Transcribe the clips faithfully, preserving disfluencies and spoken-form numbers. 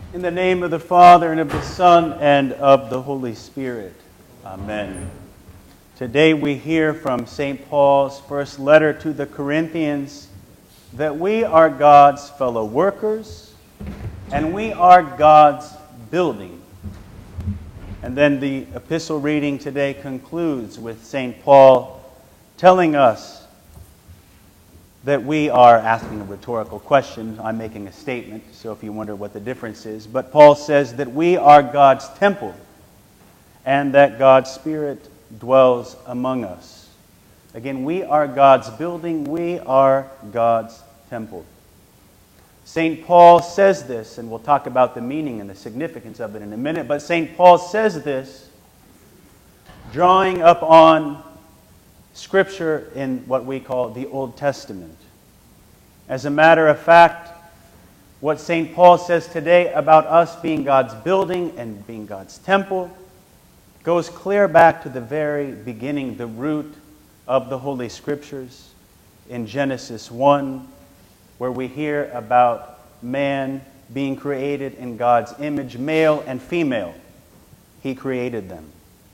In the name of the Father, and of the Son, and of the Holy Spirit. Amen. Today we hear from Saint Paul's first letter to the Corinthians that we are God's fellow workers, and we are God's building. And then the epistle reading today concludes with Saint Paul telling us that we are asking a rhetorical question. I'm making a statement, so if you wonder what the difference is. But Paul says that we are God's temple and that God's Spirit dwells among us. Again, we are God's building. We are God's temple. Saint Paul says this, and we'll talk about the meaning and the significance of it in a minute, but Saint Paul says this drawing up on Scripture in what we call the Old Testament. As a matter of fact, what Saint Paul says today about us being God's building and being God's temple goes clear back to the very beginning, the root of the Holy Scriptures in Genesis one, where we hear about man being created in God's image, male and female. He created them.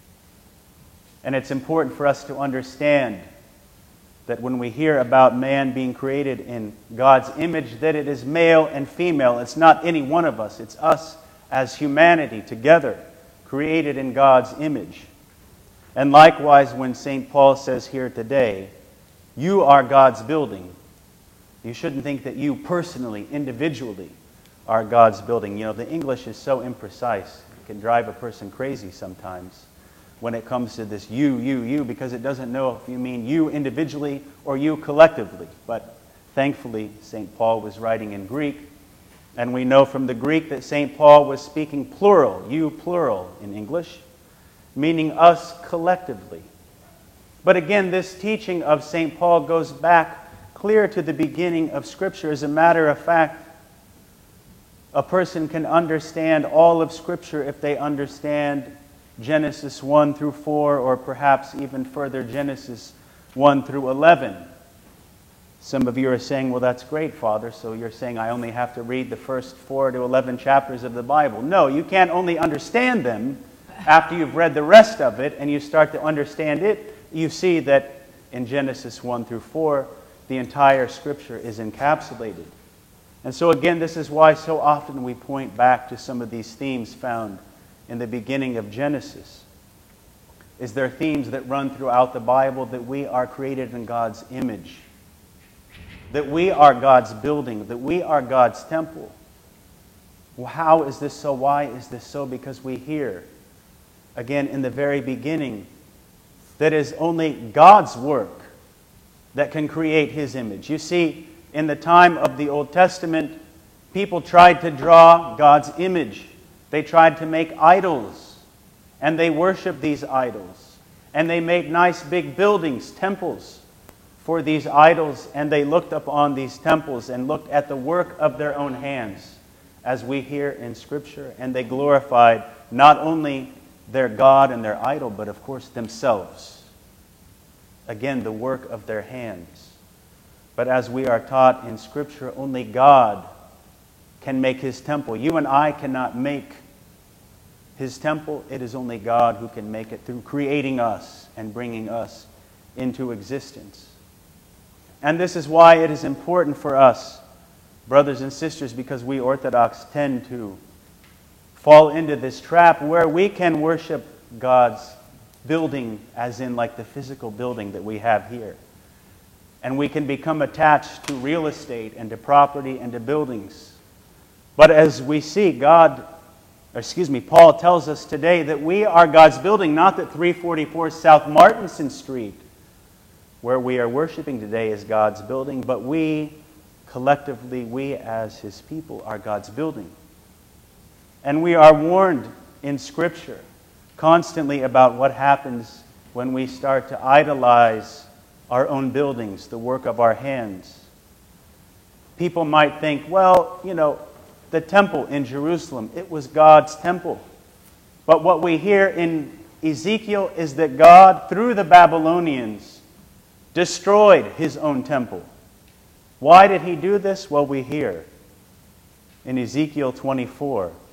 And it's important for us to understand that when we hear about man being created in God's image, that it is male and female. It's not any one of us. It's us as humanity together, created in God's image. And likewise, when Saint Paul says here today, you are God's building, you shouldn't think that you personally, individually, are God's building. You know, the English is so imprecise. It can drive a person crazy sometimes when it comes to this you, you, you, because it doesn't know if you mean you individually or you collectively. But thankfully, Saint Paul was writing in Greek, and we know from the Greek that Saint Paul was speaking plural, you plural in English, meaning us collectively. But again, this teaching of Saint Paul goes back clear to the beginning of Scripture. As a matter of fact, a person can understand all of Scripture if they understand Genesis one through four, or perhaps even further, Genesis one through eleven. Some of you are saying, well, that's great, Father, so you're saying I only have to read the first four to eleven chapters of the Bible. No, you can't only understand them after you've read the rest of it and you start to understand it. You see that in Genesis one through four, the entire Scripture is encapsulated. And so again, this is why so often we point back to some of these themes found in the beginning of Genesis. Is there themes that run throughout the Bible that we are created in God's image, that we are God's building, that we are God's temple. Well, how is this so? Why is this so? Because we hear, again, in the very beginning, that is only God's work that can create His image. You see, in the time of the Old Testament, people tried to draw God's image. They tried to make idols, and they worshiped these idols. And they made nice big buildings, temples, for these idols, and they looked upon these temples and looked at the work of their own hands, as we hear in Scripture, and they glorified not only their God and their idol, but of course themselves. Again, the work of their hands. But as we are taught in Scripture, only God can make His temple. You and I cannot make His temple. It is only God who can make it through creating us and bringing us into existence. And this is why it is important for us, brothers and sisters, because we Orthodox tend to fall into this trap where we can worship God's building as in like the physical building that we have here. And we can become attached to real estate and to property and to buildings. But as we see, God, or excuse me, Paul tells us today that we are God's building, not that three forty-four South Martinson Street, where we are worshiping today, is God's building, but we, collectively, we as His people, are God's building. And we are warned in Scripture constantly about what happens when we start to idolize our own buildings, the work of our hands. People might think, well, you know, the temple in Jerusalem, it was God's temple. But what we hear in Ezekiel is that God, through the Babylonians, destroyed His own temple. Why did He do this? Well, we hear in Ezekiel twenty-four,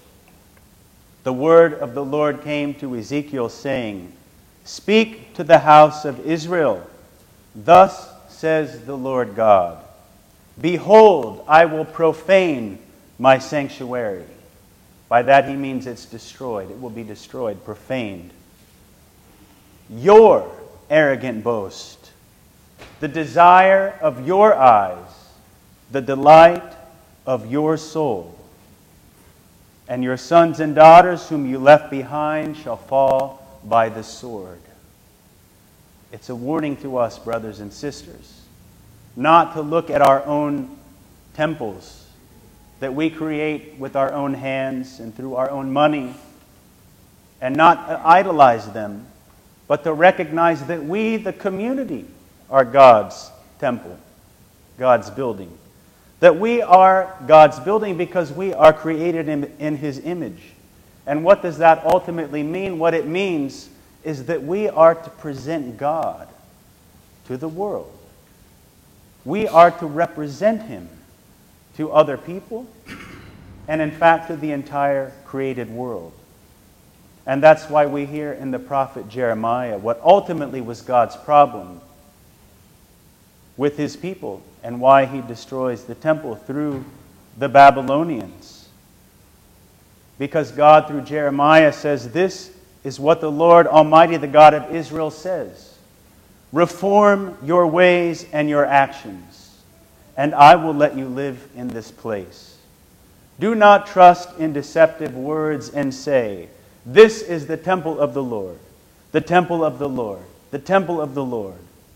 the word of the Lord came to Ezekiel, saying, "Speak to the house of Israel. Thus says the Lord God, Behold, I will profane my sanctuary." By that he means it's destroyed. It will be destroyed, profaned. "Your arrogant boast, the desire of your eyes, the delight of your soul. And your sons and daughters whom you left behind shall fall by the sword." It's a warning to us, brothers and sisters, not to look at our own temples that we create with our own hands and through our own money, and not idolize them, but to recognize that we, the community, are God's temple, God's building. That we are God's building because we are created in, in His image. And what does that ultimately mean? What it means is that we are to present God to the world. We are to represent Him to other people, and in fact to the entire created world. And that's why we hear in the prophet Jeremiah what ultimately was God's problem with His people and why He destroys the temple through the Babylonians. Because God, through Jeremiah, says, "This is what the Lord Almighty, the God of Israel, says. Reform your ways and your actions, and I will let you live in this place. Do not trust in deceptive words and say, 'This is the temple of the Lord, the temple of the Lord, the temple of the Lord.'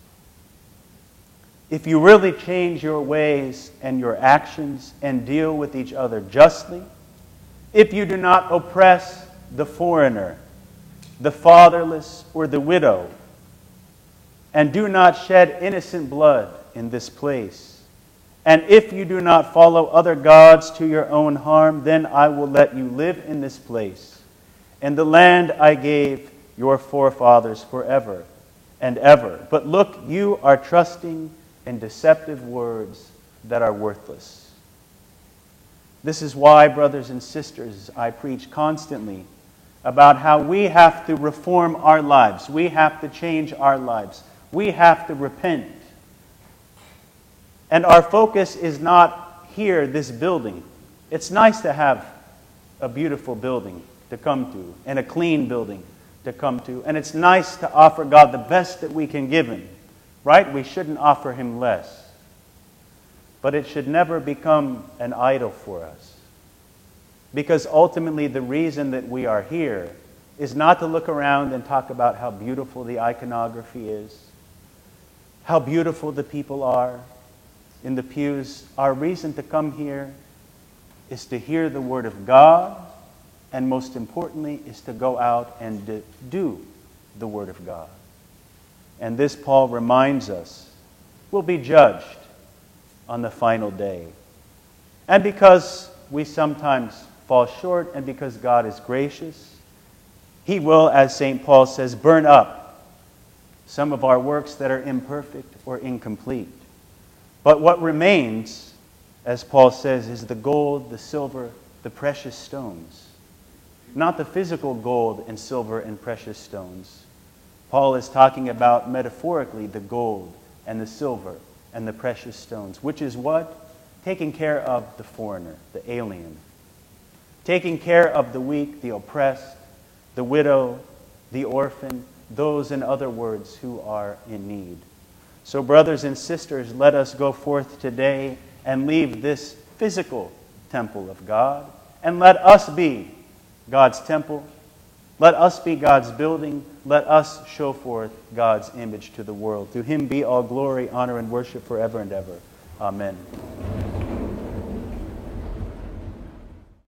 If you really change your ways and your actions and deal with each other justly, if you do not oppress the foreigner, the fatherless, or the widow, and do not shed innocent blood in this place, and if you do not follow other gods to your own harm, then I will let you live in this place, in the land I gave your forefathers forever and ever. But look, you are trusting in deceptive words that are worthless." This is why, brothers and sisters, I preach constantly about how we have to reform our lives. We have to change our lives. We have to repent. And our focus is not here, this building. It's nice to have a beautiful building to come to and a clean building to come to. And it's nice to offer God the best that we can give Him. Right? We shouldn't offer Him less. But it should never become an idol for us. Because ultimately the reason that we are here is not to look around and talk about how beautiful the iconography is, how beautiful the people are in the pews. Our reason to come here is to hear the Word of God, and most importantly is to go out and do the Word of God. And this, Paul reminds us, will be judged on the final day. And because we sometimes fall short, and because God is gracious, He will, as Saint Paul says, burn up some of our works that are imperfect or incomplete. But what remains, as Paul says, is the gold, the silver, the precious stones. Not the physical gold and silver and precious stones. Paul is talking about, metaphorically, the gold and the silver and the precious stones, which is what? Taking care of the foreigner, the alien. Taking care of the weak, the oppressed, the widow, the orphan, those, in other words, who are in need. So, brothers and sisters, let us go forth today and leave this physical temple of God, and let us be God's temple. Let us be God's building. Let us show forth God's image to the world. To Him be all glory, honor, and worship forever and ever. Amen.